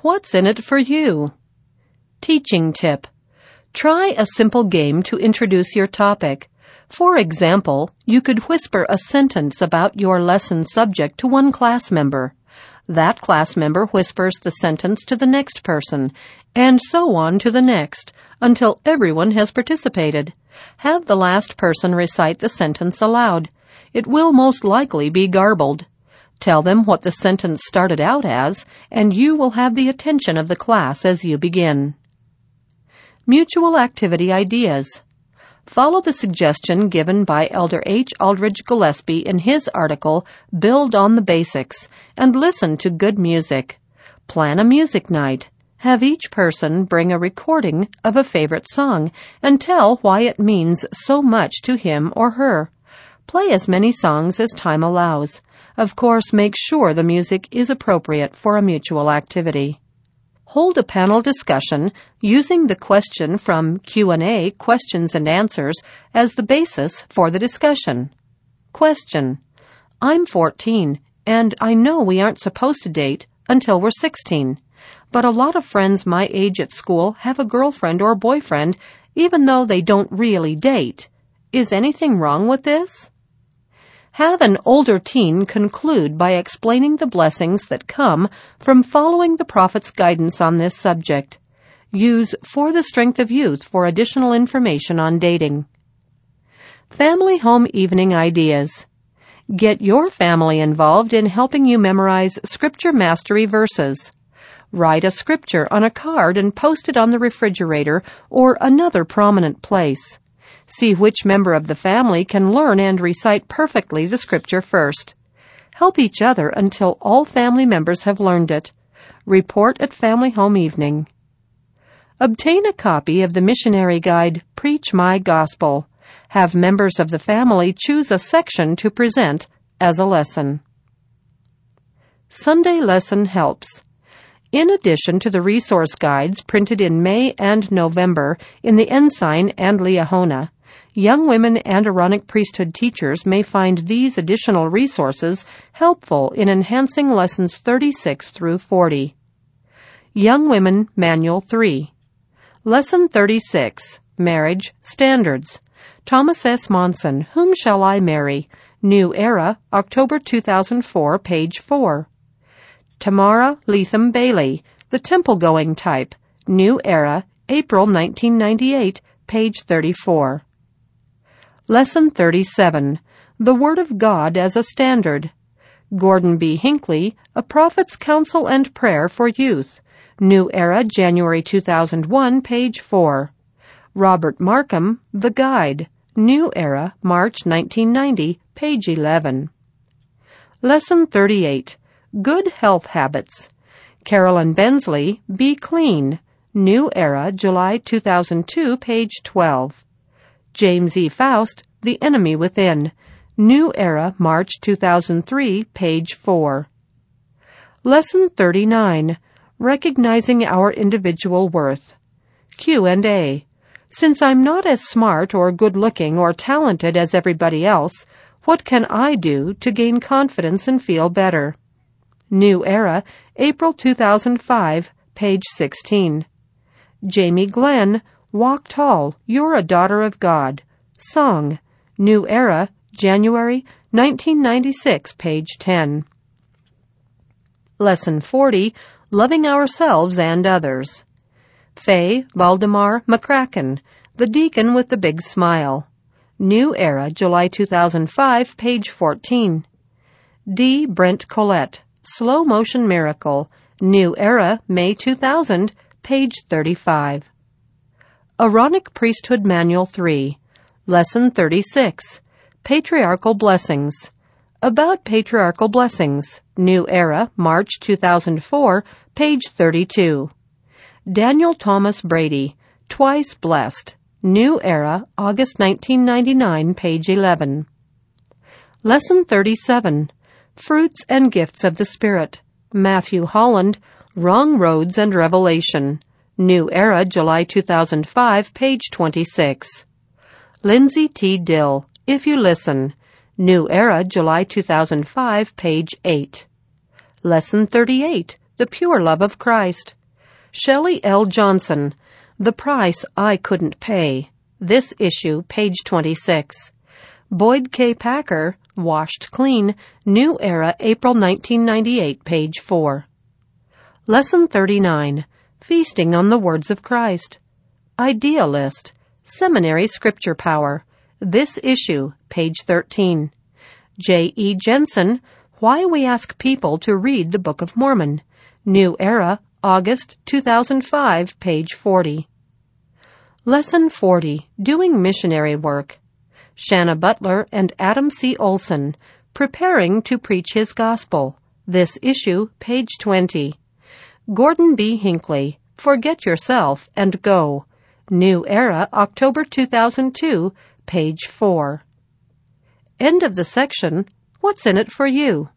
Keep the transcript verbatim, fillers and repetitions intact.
What's in it for you? Teaching tip. Try a simple game to introduce your topic. For example, you could whisper a sentence about your lesson subject to one class member. That class member whispers the sentence to the next person, and so on to the next, until everyone has participated. Have the last person recite the sentence aloud. It will most likely be garbled. Tell them what the sentence started out as, and you will have the attention of the class as you begin. Mutual activity ideas. Follow the suggestion given by Elder H. Aldridge Gillespie in his article, Build on the Basics, and listen to good music. Plan a music night. Have each person bring a recording of a favorite song and tell why it means so much to him or her. Play as many songs as time allows. Of course, make sure the music is appropriate for a mutual activity. Hold a panel discussion using the question from Q and A, questions and answers, as the basis for the discussion. Question. I'm fourteen, and I know we aren't supposed to date until we're sixteen, but a lot of friends my age at school have a girlfriend or boyfriend, even though they don't really date. Is anything wrong with this? Have an older teen conclude by explaining the blessings that come from following the Prophet's guidance on this subject. Use For the Strength of Youth for additional information on dating. Family home evening ideas. Get your family involved in helping you memorize scripture mastery verses. Write a scripture on a card and post it on the refrigerator or another prominent place. See which member of the family can learn and recite perfectly the scripture first. Help each other until all family members have learned it. Report at Family Home Evening. Obtain a copy of the missionary guide, Preach My Gospel. Have members of the family choose a section to present as a lesson. Sunday Lesson Helps. In addition to the resource guides printed in May and November in the Ensign and Liahona, young women and Aaronic priesthood teachers may find these additional resources helpful in enhancing lessons thirty-six through forty. Young Women Manual three. Lesson thirty-six, Marriage Standards. Thomas S. Monson, Whom Shall I Marry? New Era, October two thousand four, page four. Tamara Leatham Bailey, The Temple-Going Type, New Era, April nineteen ninety-eight, page thirty-four. Lesson thirty-seven, The Word of God as a Standard. Gordon B. Hinckley, A Prophet's Counsel and Prayer for Youth, New Era, January two thousand one, page four. Robert Markham, The Guide, New Era, March nineteen ninety, page eleven. Lesson thirty-eight, Good Health Habits. Carolyn Bensley, Be Clean, New Era, July two thousand two, page twelve. James E. Faust, The Enemy Within, New Era, March two thousand three, page four. Lesson thirty-nine, Recognizing Our Individual Worth. Q and A. Since I'm not as smart or good-looking or talented as everybody else, what can I do to gain confidence and feel better? New Era, April two thousand five, page sixteen. Jamie Glenn, Walk Tall, You're a Daughter of God. Song, New Era, January nineteen ninety-six, page ten. Lesson forty, Loving Ourselves and Others. Faye Valdemar McCracken, The Deacon with the Big Smile. New Era, July two thousand five, page fourteen. D. Brent Collette, Slow Motion Miracle, New Era, May two thousand, page thirty-five. Aaronic Priesthood Manual three, Lesson thirty-six, Patriarchal Blessings. About Patriarchal Blessings, New Era, March two thousand four, page thirty-two. Daniel Thomas Brady, Twice Blessed, New Era, August nineteen ninety-nine, page eleven. Lesson thirty-seven, Fruits and Gifts of the Spirit, Matthew Holland, Wrong Roads and Revelation, New Era, July two thousand five, page twenty-six. Lindsay T. Dill, If You Listen, New Era, July two thousand five, page eight. Lesson thirty-eight, The Pure Love of Christ. Shelley L. Johnson, The Price I Couldn't Pay. This issue, page twenty-six. Boyd K. Packer, Washed Clean, New Era, April nineteen ninety-eight, page four. Lesson thirty-nine, Feasting on the Words of Christ. Idealist, Seminary Scripture Power. This issue, page thirteen. J. E. Jensen, Why We Ask People to Read the Book of Mormon. New Era, August two thousand five, page forty. Lesson forty, Doing Missionary Work. Shanna Butler and Adam C. Olson, Preparing to Preach His Gospel. This issue, page twenty. Gordon B. Hinckley, Forget Yourself and Go. New Era, October two thousand two, page four. End of the section. What's in it for you?